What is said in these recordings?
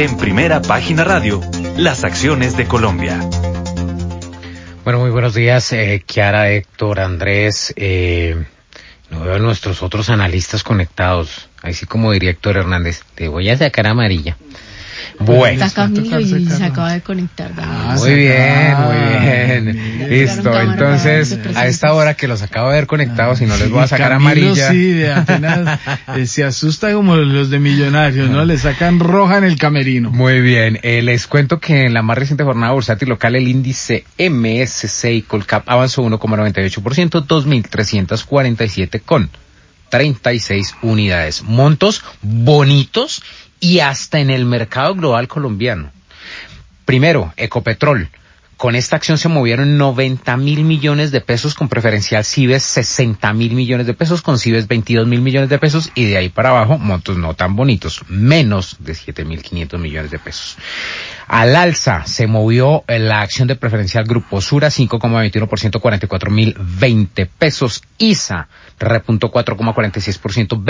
En Primera Página Radio, las acciones de Colombia. Bueno, muy buenos días, Kiara, Héctor, Andrés. No veo a nuestros otros analistas conectados. Así como diría Héctor Hernández, te voy a sacar amarilla. Bueno. Está Camilo y se acaba de conectar. Muy bien. Listo, entonces, a esta hora que los acabo de ver conectados y no les voy a sacar Camilo, amarilla. sí, apenas se asusta como los de Millonarios, ¿no? Le sacan roja en el camerino. Muy bien, les cuento que en la más reciente jornada bursátil local el índice MSCI Colcap avanzó 1,98%, 2.347,36 unidades. Montos bonitos y hasta en el mercado global colombiano. Primero, Ecopetrol. Con esta acción se movieron 90.000 millones de pesos, con preferencial Cibes 60.000 millones de pesos, con Cibes 22.000 millones de pesos, y de ahí para abajo, montos no tan bonitos, menos de 7.500 millones de pesos. Al alza se movió la acción de preferencial Grupo Sura, 5,21%, 44.020 pesos. ISA repuntó 4,46%,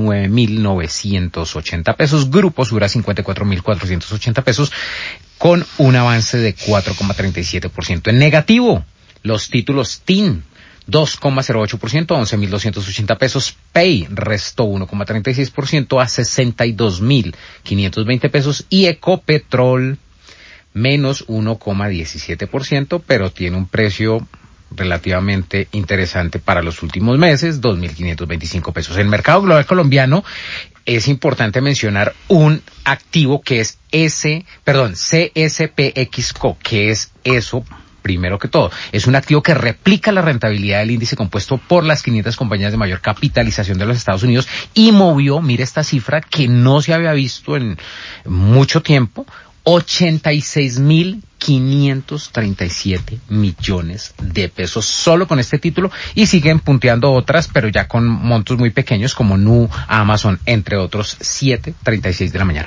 29.980 pesos. Grupo Sura, 54.480 pesos, con un avance de 4,37%. En negativo, los títulos TIN, 2,08%, 11.280 pesos. Pay restó 1,36% a 62.520 pesos. Y Ecopetrol, menos 1,17%, pero tiene un precio relativamente interesante para los últimos meses, 2.525 pesos. En el mercado global colombiano es importante mencionar un activo que es CSPXCO, que es eso. Primero que todo, es un activo que replica la rentabilidad del índice compuesto por las 500 compañías de mayor capitalización de los Estados Unidos y movió, mire esta cifra que no se había visto en mucho tiempo, 86.537 millones de pesos solo con este título, y siguen punteando otras, pero ya con montos muy pequeños como Nu, Amazon, entre otros. 7:36 de la mañana.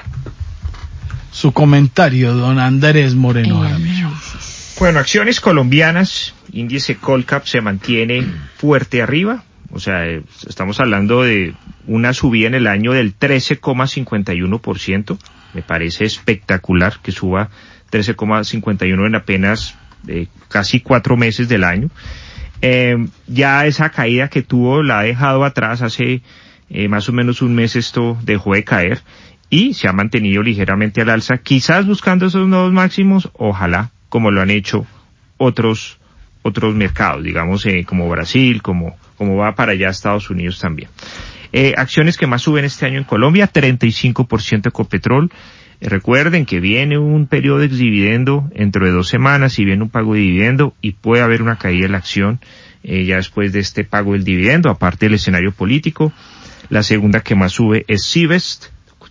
Su comentario, don Andrés Moreno Jaramillo. Bueno, acciones colombianas, índice Colcap se mantiene fuerte arriba, o sea, estamos hablando de una subida en el año del 13,51%, me parece espectacular que suba 13,51 en apenas casi 4 meses del año. Ya esa caída que tuvo la ha dejado atrás hace más o menos un mes, esto dejó de caer y se ha mantenido ligeramente al alza, quizás buscando esos nuevos máximos, ojalá, como lo han hecho otros mercados, digamos, como Brasil, como va para allá Estados Unidos también. Acciones que más suben este año en Colombia, 35% Ecopetrol. Recuerden que viene un periodo de dividendo dentro de 2 semanas y viene un pago de dividendo y puede haber una caída de la acción ya después de este pago del dividendo, aparte del escenario político. La segunda que más sube es Cibest,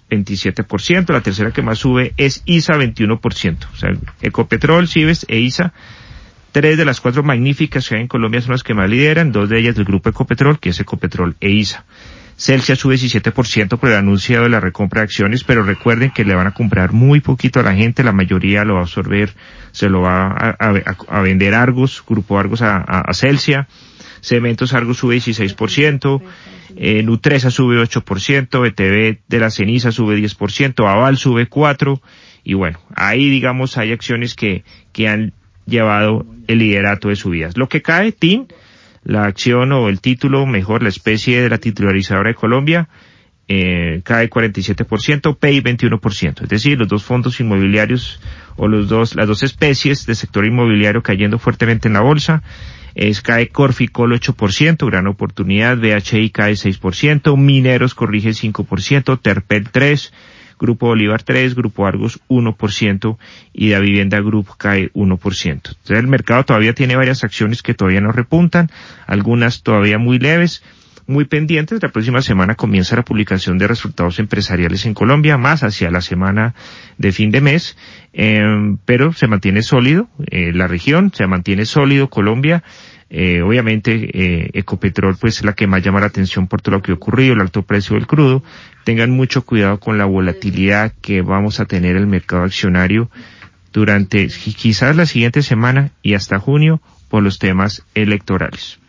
27%, la tercera que más sube es ISA, 21%. O sea, Ecopetrol, Cibest e ISA, 3 de las 4 magníficas que hay en Colombia son las que más lideran, 2 de ellas del grupo Ecopetrol, que es Ecopetrol e ISA. Celsia sube 17% por el anuncio de la recompra de acciones, pero recuerden que le van a comprar muy poquito a la gente, la mayoría lo va a absorber, se lo va a vender Argos, Grupo Argos a Celsia. Cementos Argos sube 16%, Nutresa sube 8%, ETB de la Ceniza sube 10%, Aval sube 4%, y bueno, ahí digamos hay acciones que han llevado el liderato de subidas. Lo que cae, TIN, la acción o el título, mejor la especie de la titularizadora de Colombia, cae 47%, PEI 21%, es decir, los dos fondos inmobiliarios o las dos especies del sector inmobiliario cayendo fuertemente en la bolsa. Cae Corficol 8%, gran oportunidad, BHI cae 6%, Mineros corrige 5%, Terpel 3%, Grupo Bolívar 3%, Grupo Argos 1% y Da Vivienda Group cae 1%. Entonces el mercado todavía tiene varias acciones que todavía no repuntan, algunas todavía muy leves, muy pendientes. La próxima semana comienza la publicación de resultados empresariales en Colombia, más hacia la semana de fin de mes, pero se mantiene sólido la región, se mantiene sólido Colombia. Obviamente Ecopetrol pues es la que más llama la atención por todo lo que ha ocurrido, el alto precio del crudo. Tengan mucho cuidado con la volatilidad que vamos a tener en el mercado accionario durante quizás la siguiente semana y hasta junio por los temas electorales.